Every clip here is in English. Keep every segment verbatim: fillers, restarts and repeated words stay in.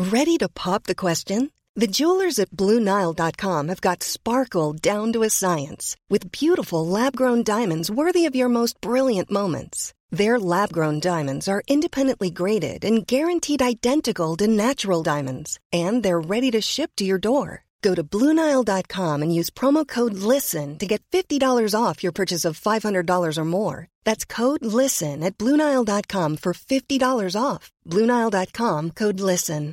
Ready to pop the question? The jewelers at Blue Nile dot com have got sparkle down to a science with beautiful lab-grown diamonds worthy of your most brilliant moments. Their lab-grown diamonds are independently graded and guaranteed identical to natural diamonds, and they're ready to ship to your door. Go to Blue Nile dot com and use promo code LISTEN to get fifty dollars off your purchase of five hundred dollars or more. That's code LISTEN at Blue Nile dot com for fifty dollars off. Blue Nile dot com, code LISTEN.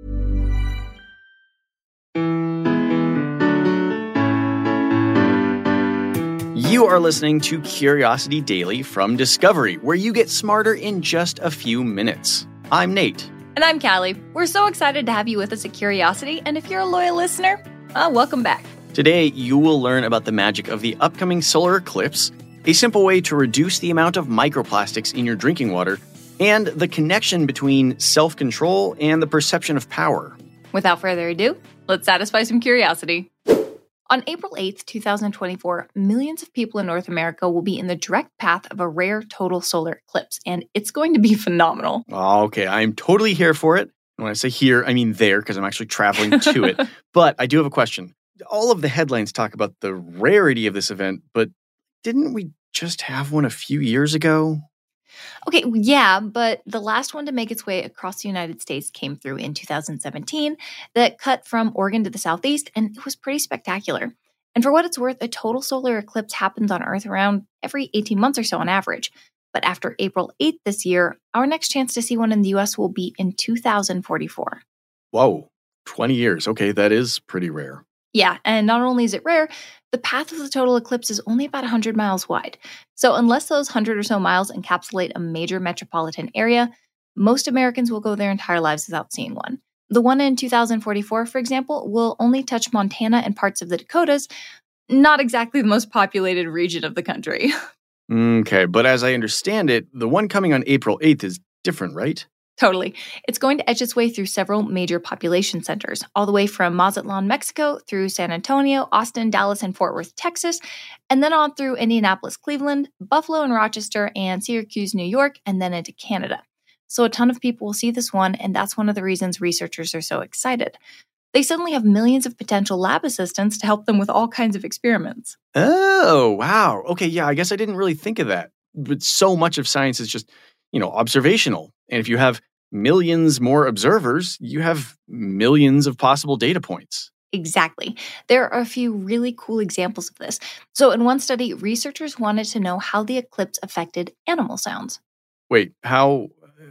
You are listening to Curiosity Daily from Discovery, where you get smarter in just a few minutes. I'm Nate. And I'm Callie. We're so excited to have you with us at Curiosity, and if you're a loyal listener, uh, welcome back. Today, you will learn about the magic of the upcoming solar eclipse, a simple way to reduce the amount of microplastics in your drinking water, and the connection between self-control and the perception of power. Without further ado, let's satisfy some curiosity. On April eighth, twenty twenty-four, millions of people in North America will be in the direct path of a rare total solar eclipse, and it's going to be phenomenal. Oh, okay, I'm totally here for it. When I say here, I mean there, because I'm actually traveling to it. But I do have a question. All of the headlines talk about the rarity of this event, but didn't we just have one a few years ago? Okay, yeah, but the last one to make its way across the United States came through in two thousand seventeen that cut from Oregon to the southeast, and it was pretty spectacular. And for what it's worth, a total solar eclipse happens on Earth around every eighteen months or so on average. But after April eighth this year, our next chance to see one in the U S will be in two thousand forty-four. Whoa, twenty years. Okay, that is pretty rare. Yeah, and not only is it rare, the path of the total eclipse is only about one hundred miles wide. So unless those one hundred or so miles encapsulate a major metropolitan area, most Americans will go their entire lives without seeing one. The one in two thousand forty-four, for example, will only touch Montana and parts of the Dakotas, not exactly the most populated region of the country. Okay, but as I understand it, the one coming on April eighth is different, right? Totally. It's going to edge its way through several major population centers, all the way from Mazatlan, Mexico, through San Antonio, Austin, Dallas, and Fort Worth, Texas, and then on through Indianapolis, Cleveland, Buffalo and Rochester, and Syracuse, New York, and then into Canada. So a ton of people will see this one, and that's one of the reasons researchers are so excited. They suddenly have millions of potential lab assistants to help them with all kinds of experiments. Oh, wow. Okay, yeah, I guess I didn't really think of that. But so much of science is just, you know, observational. And if you have millions more observers, you have millions of possible data points. Exactly. There are a few really cool examples of this. So in one study, researchers wanted to know how the eclipse affected animal sounds. Wait, how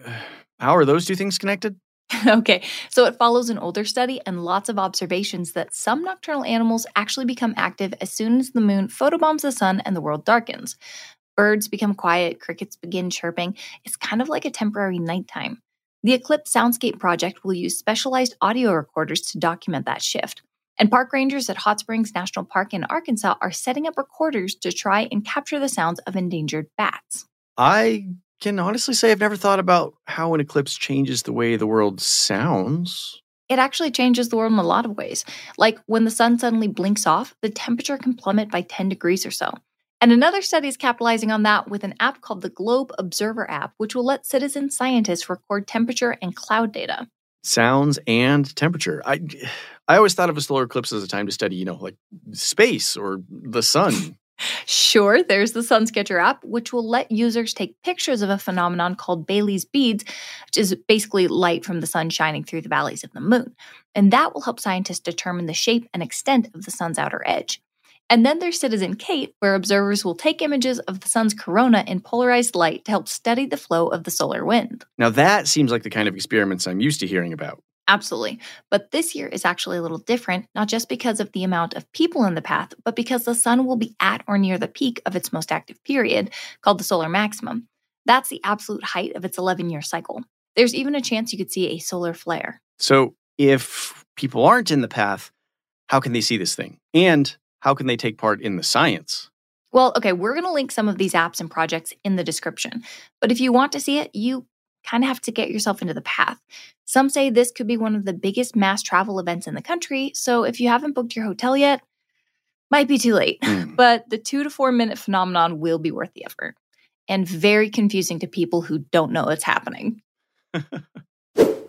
how are those two things connected? Okay, so it follows an older study and lots of observations that some nocturnal animals actually become active as soon as the moon photobombs the sun and the world darkens. Birds become quiet, crickets begin chirping. It's kind of like a temporary nighttime. The Eclipse Soundscape Project will use specialized audio recorders to document that shift. And park rangers at Hot Springs National Park in Arkansas are setting up recorders to try and capture the sounds of endangered bats. I can honestly say I've never thought about how an eclipse changes the way the world sounds. It actually changes the world in a lot of ways. Like when the sun suddenly blinks off, the temperature can plummet by ten degrees or so. And another study is capitalizing on that with an app called the Globe Observer app, which will let citizen scientists record temperature and cloud data. Sounds and temperature. I, I always thought of a solar eclipse as a time to study, you know, like space or the sun. Sure, there's the Sunsketcher app, which will let users take pictures of a phenomenon called Baily's Beads, which is basically light from the sun shining through the valleys of the moon. And that will help scientists determine the shape and extent of the sun's outer edge. And then there's Citizen Kate, where observers will take images of the sun's corona in polarized light to help study the flow of the solar wind. Now that seems like the kind of experiments I'm used to hearing about. Absolutely. But this year is actually a little different, not just because of the amount of people in the path, but because the sun will be at or near the peak of its most active period, called the solar maximum. That's the absolute height of its eleven-year cycle. There's even a chance you could see a solar flare. So if people aren't in the path, how can they see this thing? And how can they take part in the science? Well, okay, we're going to link some of these apps and projects in the description. But if you want to see it, you kind of have to get yourself into the path. Some say this could be one of the biggest mass travel events in the country, so if you haven't booked your hotel yet, might be too late. Mm. But the two to four minute phenomenon will be worth the effort. And very confusing to people who don't know it's happening.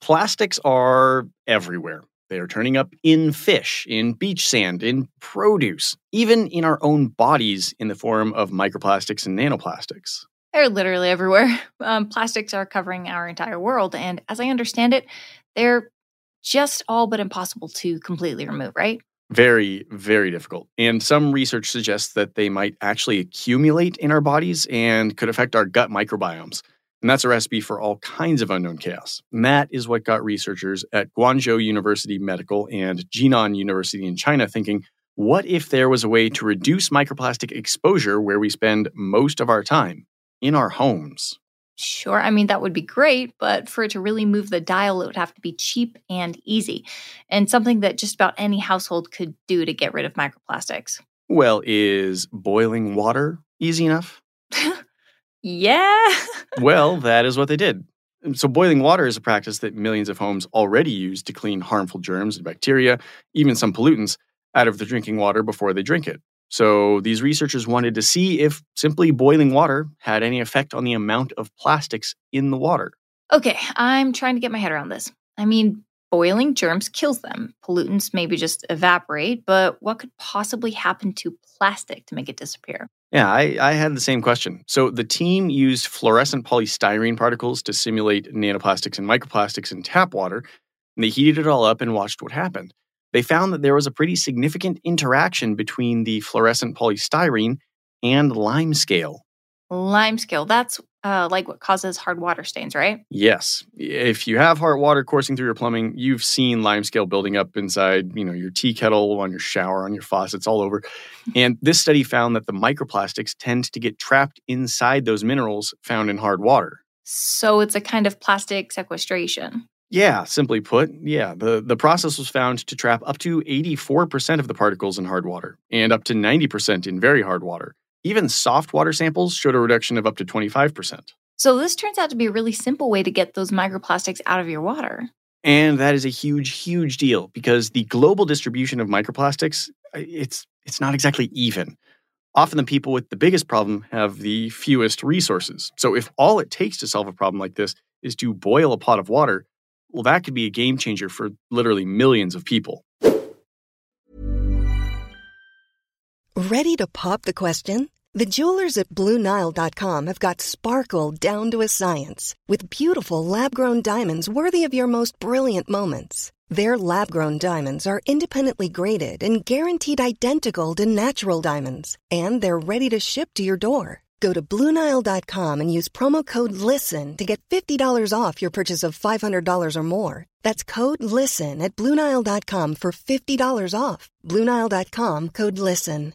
Plastics are everywhere. They are turning up in fish, in beach sand, in produce, even in our own bodies in the form of microplastics and nanoplastics. They're literally everywhere. Um, plastics are covering our entire world. And as I understand it, they're just all but impossible to completely remove, right? Very, very difficult. And some research suggests that they might actually accumulate in our bodies and could affect our gut microbiomes. And that's a recipe for all kinds of unknown chaos. And that is what got researchers at Guangzhou University Medical and Jinan University in China thinking, what if there was a way to reduce microplastic exposure where we spend most of our time? In our homes. Sure, I mean, that would be great, but for it to really move the dial, it would have to be cheap and easy, and something that just about any household could do to get rid of microplastics. Well, is boiling water easy enough? Yeah. Well, that is what they did. So boiling water is a practice that millions of homes already use to clean harmful germs and bacteria, even some pollutants, out of the drinking water before they drink it. So these researchers wanted to see if simply boiling water had any effect on the amount of plastics in the water. Okay, I'm trying to get my head around this. I mean, boiling germs kills them. Pollutants maybe just evaporate, but what could possibly happen to plastic to make it disappear? Yeah, I, I had the same question. So the team used fluorescent polystyrene particles to simulate nanoplastics and microplastics in tap water, and they heated it all up and watched what happened. They found that there was a pretty significant interaction between the fluorescent polystyrene and limescale. Limescale, that's uh, like what causes hard water stains, right? Yes. If you have hard water coursing through your plumbing, you've seen limescale building up inside, you know, your tea kettle, on your shower, on your faucets, all over. And this study found that the microplastics tend to get trapped inside those minerals found in hard water. So it's a kind of plastic sequestration. Yeah, simply put, yeah. The, the process was found to trap up to eighty-four percent of the particles in hard water and up to ninety percent in very hard water. Even soft water samples showed a reduction of up to twenty-five percent. So this turns out to be a really simple way to get those microplastics out of your water. And that is a huge, huge deal because the global distribution of microplastics, it's it's not exactly even. Often the people with the biggest problem have the fewest resources. So if all it takes to solve a problem like this is to boil a pot of water, well, that could be a game changer for literally millions of people. Ready to pop the question? The jewelers at Blue Nile dot com have got sparkle down to a science with beautiful lab-grown diamonds worthy of your most brilliant moments. Their lab-grown diamonds are independently graded and guaranteed identical to natural diamonds, and they're ready to ship to your door. Go to Blue Nile dot com and use promo code LISTEN to get fifty dollars off your purchase of five hundred dollars or more. That's code LISTEN at Blue Nile dot com for fifty dollars off. Blue Nile dot com, code LISTEN.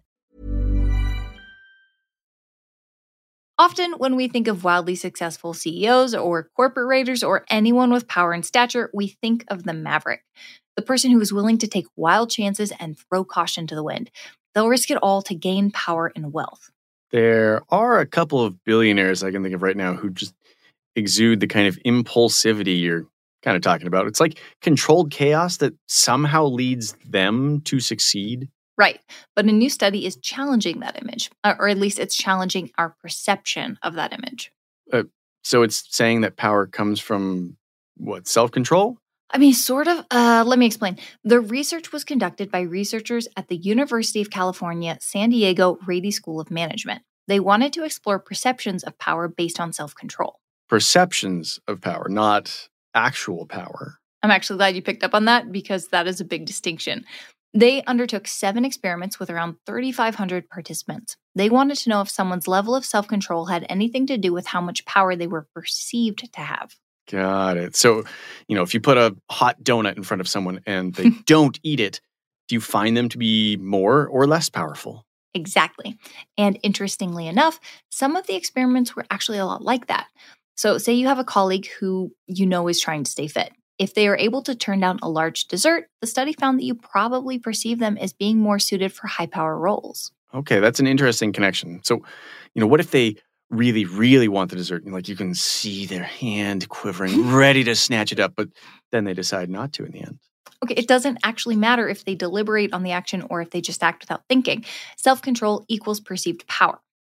Often, when we think of wildly successful C E Os or corporate raiders or anyone with power and stature, we think of the maverick, the person who is willing to take wild chances and throw caution to the wind. They'll risk it all to gain power and wealth. There are a couple of billionaires I can think of right now who just exude the kind of impulsivity you're kind of talking about. It's like controlled chaos that somehow leads them to succeed. Right. But a new study is challenging that image, or at least it's challenging our perception of that image. Uh, so it's saying that power comes from, what, self-control? I mean, sort of. Uh, let me explain. The research was conducted by researchers at the University of California, San Diego Rady School of Management. They wanted to explore perceptions of power based on self-control. Perceptions of power, not actual power. I'm actually glad you picked up on that because that is a big distinction. They undertook seven experiments with around thirty-five hundred participants. They wanted to know if someone's level of self-control had anything to do with how much power they were perceived to have. Got it. So, you know, if you put a hot donut in front of someone and they don't eat it, do you find them to be more or less powerful? Exactly. And interestingly enough, some of the experiments were actually a lot like that. So say you have a colleague who you know is trying to stay fit. If they are able to turn down a large dessert, the study found that you probably perceive them as being more suited for high-power roles. Okay, that's an interesting connection. So, you know, what if they really, really want the dessert? Like you can see their hand quivering, ready to snatch it up, but then they decide not to in the end. Okay, it doesn't actually matter if they deliberate on the action or if they just act without thinking. Self-control equals perceived power. But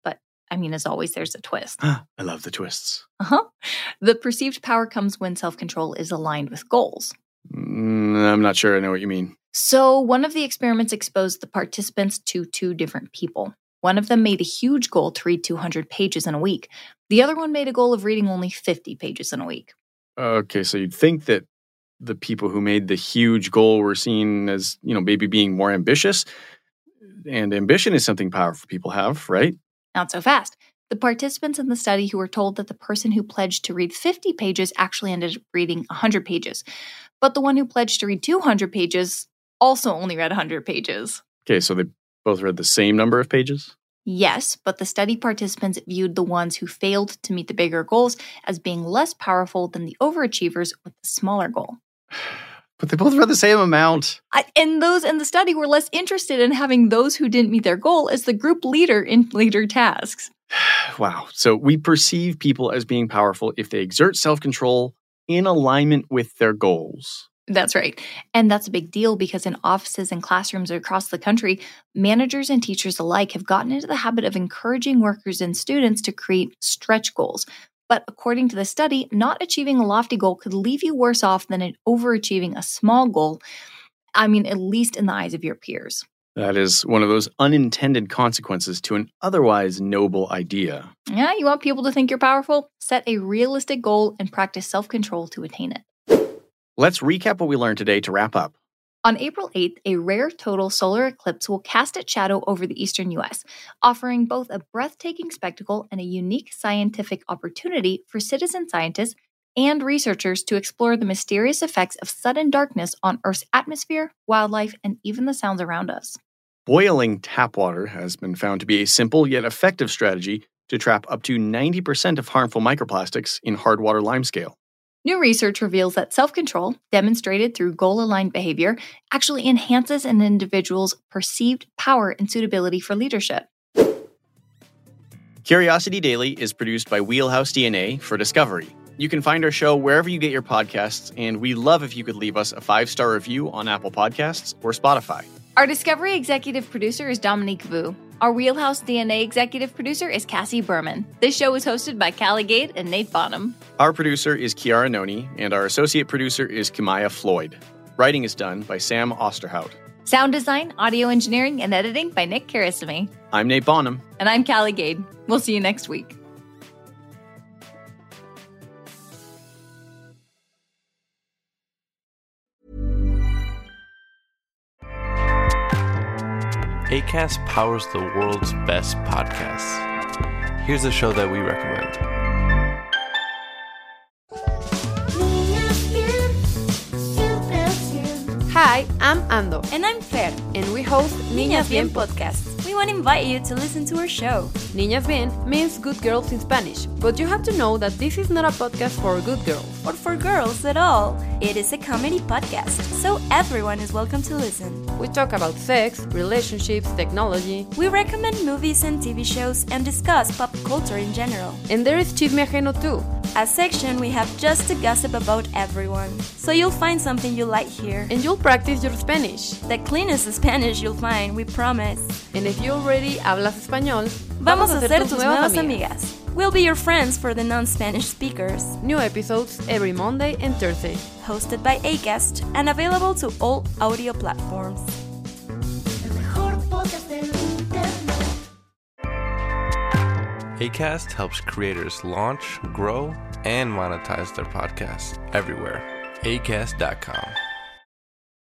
I mean, as always, there's a twist. I love the twists. Uh-huh. The perceived power comes when self-control is aligned with goals. Mm, I'm not sure I know what you mean. So one of the experiments exposed the participants to two different people. One of them made a huge goal to read two hundred pages in a week. The other one made a goal of reading only fifty pages in a week. Okay, so you'd think that the people who made the huge goal were seen as, you know, maybe being more ambitious. And ambition is something powerful people have, right? Not so fast. The participants in the study who were told that the person who pledged to read fifty pages actually ended up reading one hundred pages. But the one who pledged to read two hundred pages also only read one hundred pages. Okay, so they both read the same number of pages? Yes, but the study participants viewed the ones who failed to meet the bigger goals as being less powerful than the overachievers with the smaller goal. But they both read the same amount. I, and those in the study were less interested in having those who didn't meet their goal as the group leader in later tasks. Wow. So we perceive people as being powerful if they exert self-control in alignment with their goals. That's right. And that's a big deal because in offices and classrooms across the country, managers and teachers alike have gotten into the habit of encouraging workers and students to create stretch goals. But according to the study, not achieving a lofty goal could leave you worse off than in overachieving a small goal. I mean, at least in the eyes of your peers. That is one of those unintended consequences to an otherwise noble idea. Yeah, you want people to think you're powerful? Set a realistic goal and practice self-control to attain it. Let's recap what we learned today to wrap up. On April eighth, a rare total solar eclipse will cast its shadow over the eastern U S, offering both a breathtaking spectacle and a unique scientific opportunity for citizen scientists and researchers to explore the mysterious effects of sudden darkness on Earth's atmosphere, wildlife, and even the sounds around us. Boiling tap water has been found to be a simple yet effective strategy to trap up to ninety percent of harmful microplastics in hard water limescale. New research reveals that self-control, demonstrated through goal-aligned behavior, actually enhances an individual's perceived power and suitability for leadership. Curiosity Daily is produced by Wheelhouse D N A for Discovery. You can find our show wherever you get your podcasts, and we'd love if you could leave us a five-star review on Apple Podcasts or Spotify. Our Discovery executive producer is Dominique Vu. Our Wheelhouse D N A executive producer is Cassie Berman. This show is hosted by Callie Gade and Nate Bonham. Our producer is Kiara Noni, and our associate producer is Kimaya Floyd. Writing is done by Sam Osterhout. Sound design, audio engineering, and editing by Nick Karasamy. I'm Nate Bonham. And I'm Callie Gade. We'll see you next week. Acast powers the world's best podcasts. Here's a show that we recommend. Hi, I'm Ando. And I'm Fer. And we host Niñas Bien Podcast. We want to invite you to listen to our show. Niñas Bien means good girls in Spanish, but you have to know that this is not a podcast for good girls. Or for girls at all. It is a comedy podcast, so everyone is welcome to listen. We talk about sex, relationships, technology. We recommend movies and T V shows and discuss pop culture in general. And there is Chisme Ajeno too. A section we have just to gossip about everyone. So you'll find something you like here. And you'll practice your Spanish. The cleanest Spanish you'll find, we promise. And if you already hablas español, vamos a ser tus nuevas amigas. We'll be your friends for the non-Spanish speakers. New episodes every Monday and Thursday. Hosted by Acast and available to all audio platforms. Acast helps creators launch, grow, and monetize their podcasts everywhere. acast dot com.